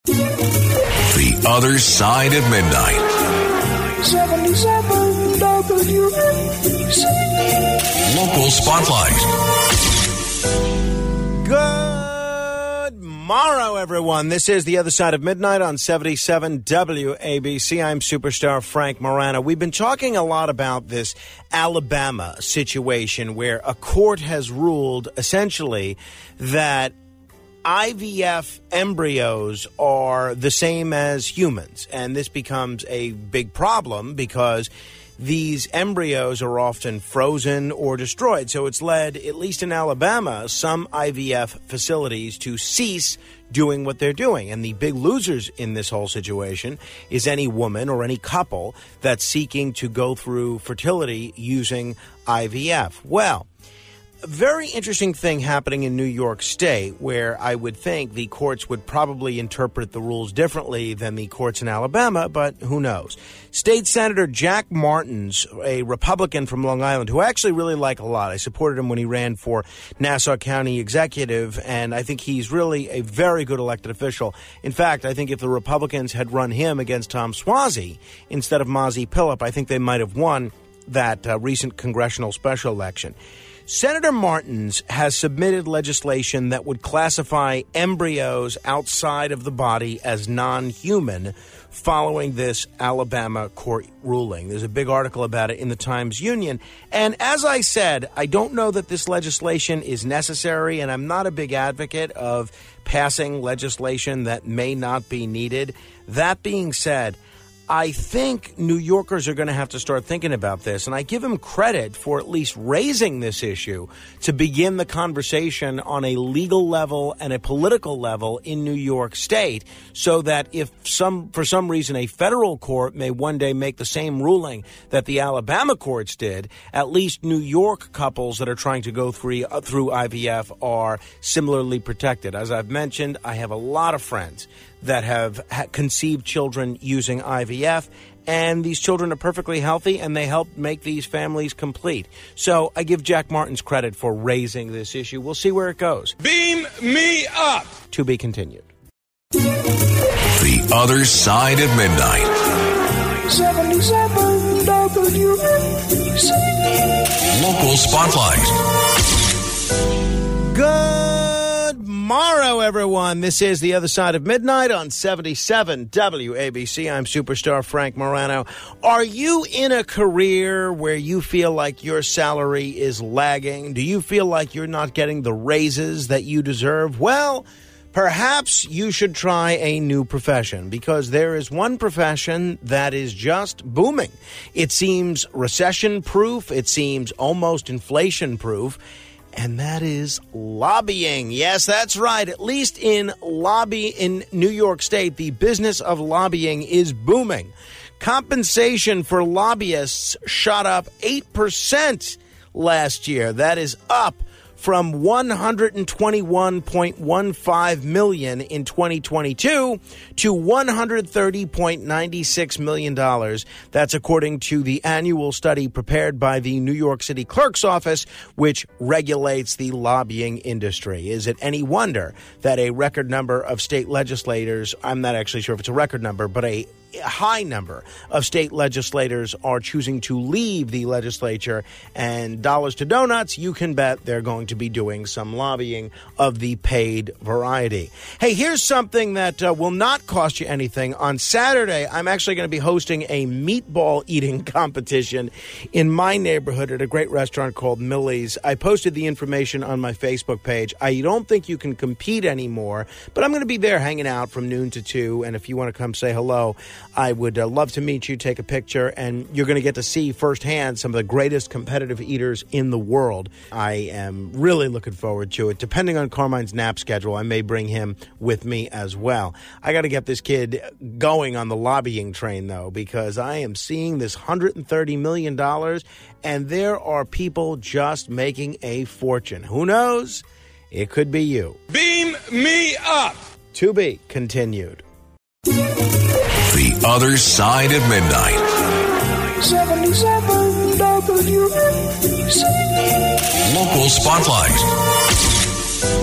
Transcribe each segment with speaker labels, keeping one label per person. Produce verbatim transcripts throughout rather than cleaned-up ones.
Speaker 1: The Other Side of Midnight.
Speaker 2: seventy-seven W A B C.
Speaker 1: Local Spotlight.
Speaker 3: Good morrow, everyone. This is The Other Side of Midnight on seventy-seven W A B C. I'm superstar Frank Morano. We've been talking a lot about this Alabama situation where a court has ruled essentially that I V F embryos are the same as humans, and this becomes a big problem because these embryos are often frozen or destroyed. So it's led, at least in Alabama, some I V F facilities to cease doing what they're doing. And the big losers in this whole situation is any woman or any couple that's seeking to go through fertility using I V F. Well, a very interesting thing happening in New York State where I would think the courts would probably interpret the rules differently than the courts in Alabama, but who knows? State Senator Jack Martins, a Republican from Long Island, who I actually really like a lot. I supported him when he ran for Nassau County Executive, and I think he's really a very good elected official. In fact, I think if the Republicans had run him against Tom Suozzi instead of Mazi Pilip, I think they might have won that uh, recent congressional special election. Senator Martins has submitted legislation that would classify embryos outside of the body as non-human following this Alabama court ruling. There's a big article about it in the Times-Union. And as I said, I don't know that this legislation is necessary, and I'm not a big advocate of passing legislation that may not be needed. That being said, I think New Yorkers are going to have to start thinking about this, and I give him credit for at least raising this issue to begin the conversation on a legal level and a political level in New York State, so that if some, for some reason, a federal court may one day make the same ruling that the Alabama courts did, at least New York couples that are trying to go through, uh, through I V F are similarly protected. As I've mentioned, I have a lot of friends that have ha- conceived children using I V F, and these children are perfectly healthy, and they help make these families complete. So I give Jack Martins credit for raising this issue. We'll see where it goes.
Speaker 4: Beam me up!
Speaker 3: To be continued.
Speaker 1: The Other Side of Midnight.
Speaker 2: seventy-seven W A B C.
Speaker 1: Local Spotlight.
Speaker 3: Good morrow, everyone. This is The Other Side of Midnight on seventy-seven W A B C. I'm superstar Frank Morano. Are you in a career where you feel like your salary is lagging? Do you feel like you're not getting the raises that you deserve? Well, perhaps you should try a new profession, because there is one profession that is just booming. It seems recession-proof. It seems almost inflation-proof. And that is lobbying. Yes, that's right. At least in lobby in New York State, the business of lobbying is booming. Compensation for lobbyists shot up eight percent last year. That is up from one hundred twenty-one point one five million dollars in twenty twenty-two to one hundred thirty point nine six million dollars. That's according to the annual study prepared by the New York City Clerk's Office, which regulates the lobbying industry. Is it any wonder that a record number of state legislators, I'm not actually sure if it's a record number, but a high number of state legislators are choosing to leave the legislature, and dollars to donuts, you can bet they're going to be doing some lobbying of the paid variety. Hey, here's something that uh, will not cost you anything. On Saturday, I'm actually going to be hosting a meatball eating competition in my neighborhood at a great restaurant called Millie's. I posted the information on my Facebook page. I don't think you can compete anymore, but I'm going to be there hanging out from noon to two, and if you want to come say hello, I would uh, love to meet you, take a picture, and you're going to get to see firsthand some of the greatest competitive eaters in the world. I am really looking forward to it. Depending on Carmine's nap schedule, I may bring him with me as well. I got to get this kid going on the lobbying train, though, because I am seeing this one hundred thirty million dollars, and there are people just making a fortune. Who knows? It could be you.
Speaker 4: Beam me up!
Speaker 3: To be continued.
Speaker 1: The Other Side of Midnight.
Speaker 2: seventy-seven W A B C.
Speaker 1: Local Spotlight.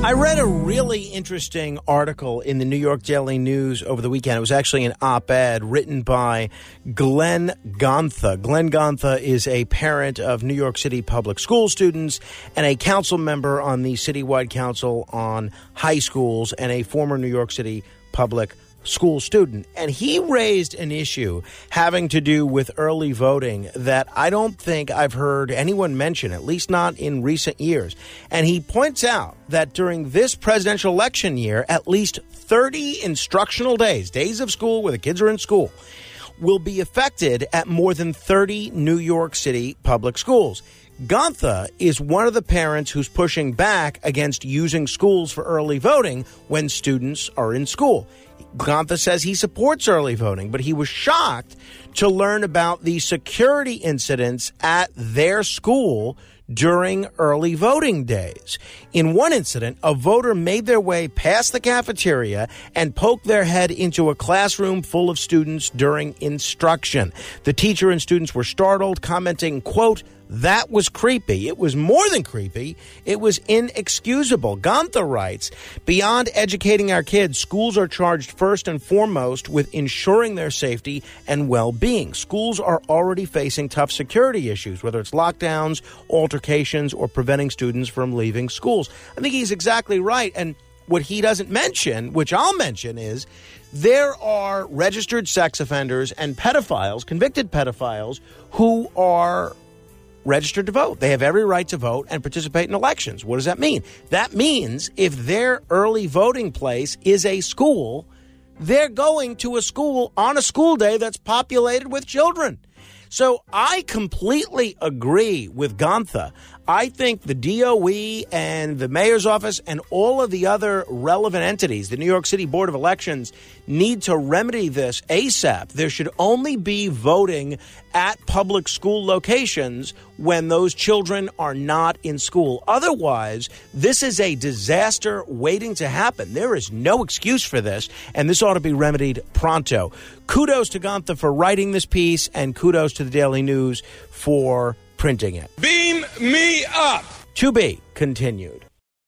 Speaker 3: I read a really interesting article in the New York Daily News over the weekend. It was actually an op-ed written by Glenn Gontha. Glenn Gontha is a parent of New York City public school students and a council member on the Citywide Council on High Schools and a former New York City public school student. And he raised an issue having to do with early voting that I don't think I've heard anyone mention, at least not in recent years. And he points out that during this presidential election year, at least thirty instructional days, days of school where the kids are in school, will be affected at more than thirty New York City public schools. Gontha is one of the parents who's pushing back against using schools for early voting when students are in school. Gontha says he supports early voting, but he was shocked to learn about the security incidents at their school during early voting days. In one incident, a voter made their way past the cafeteria and poked their head into a classroom full of students during instruction. The teacher and students were startled, commenting, quote, "That was creepy." It was more than creepy. It was inexcusable. Gontha writes, beyond educating our kids, schools are charged first and foremost with ensuring their safety and well-being. Schools are already facing tough security issues, whether it's lockdowns, altercations, or preventing students from leaving schools. I think he's exactly right. And what he doesn't mention, which I'll mention, is there are registered sex offenders and pedophiles, convicted pedophiles, who are registered to vote. They have every right to vote and participate in elections. What does that mean? That means if their early voting place is a school, they're going to a school on a school day that's populated with children. So I completely agree with Gontha. I think the D O E and the mayor's office and all of the other relevant entities, the New York City Board of Elections, need to remedy this ASAP. There should only be voting at public school locations when those children are not in school. Otherwise, this is a disaster waiting to happen. There is no excuse for this, and this ought to be remedied pronto. Kudos to Gontha for writing this piece, and kudos to the Daily News for printing it.
Speaker 4: Beam me up.
Speaker 3: To be continued.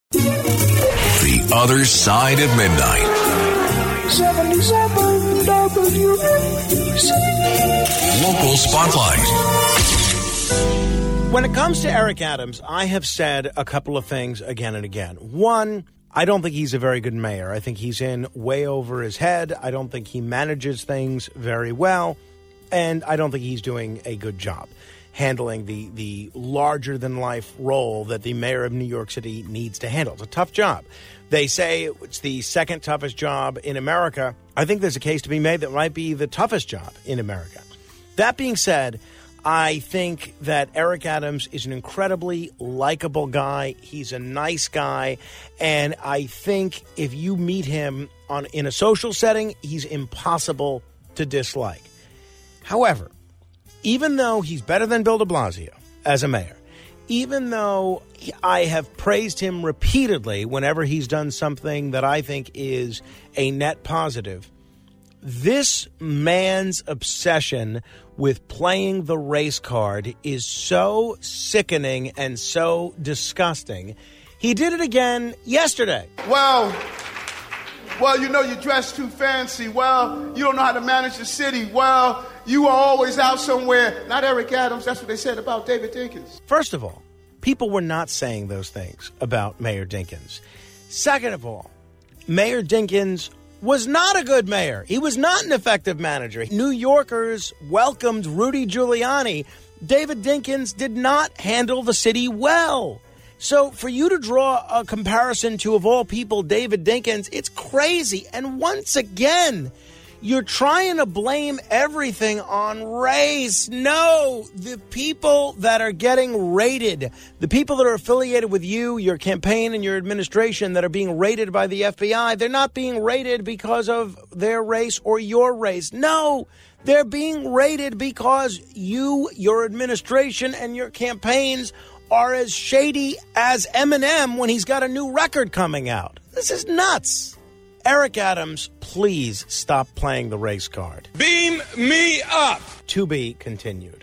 Speaker 1: The Other Side of Midnight.
Speaker 2: seventy-seven W A B C.
Speaker 1: Local Spotlight.
Speaker 3: When it comes to Eric Adams, I have said a couple of things again and again. One, I don't think he's a very good mayor. I think he's in way over his head. I don't think he manages things very well. And I don't think he's doing a good job handling the, the larger-than-life role that the mayor of New York City needs to handle. It's a tough job. They say it's the second toughest job in America. I think there's a case to be made that might be the toughest job in America. That being said, I think that Eric Adams is an incredibly likable guy. He's a nice guy. And I think if you meet him on in a social setting, he's impossible to dislike. However, even though he's better than Bill de Blasio as a mayor, even though I have praised him repeatedly whenever he's done something that I think is a net positive, this man's obsession with playing the race card is so sickening and so disgusting. He did it again yesterday.
Speaker 5: Well, well, you know you dress too fancy. Well, you don't know how to manage the city. Well, you are always out somewhere. Not Eric Adams. That's what they said about David Dinkins.
Speaker 3: First of all, people were not saying those things about Mayor Dinkins. Second of all, Mayor Dinkins was not a good mayor. He was not an effective manager. New Yorkers welcomed Rudy Giuliani. David Dinkins did not handle the city well. So for you to draw a comparison to, of all people, David Dinkins, it's crazy. And once again, you're trying to blame everything on race. No, the people that are getting raided, the people that are affiliated with you, your campaign and your administration that are being raided by the F B I, they're not being raided because of their race or your race. No, they're being raided because you, your administration, and your campaigns are as shady as Eminem when he's got a new record coming out. This is nuts. Eric Adams, please stop playing the race card.
Speaker 4: Beam me up.
Speaker 3: To be continued.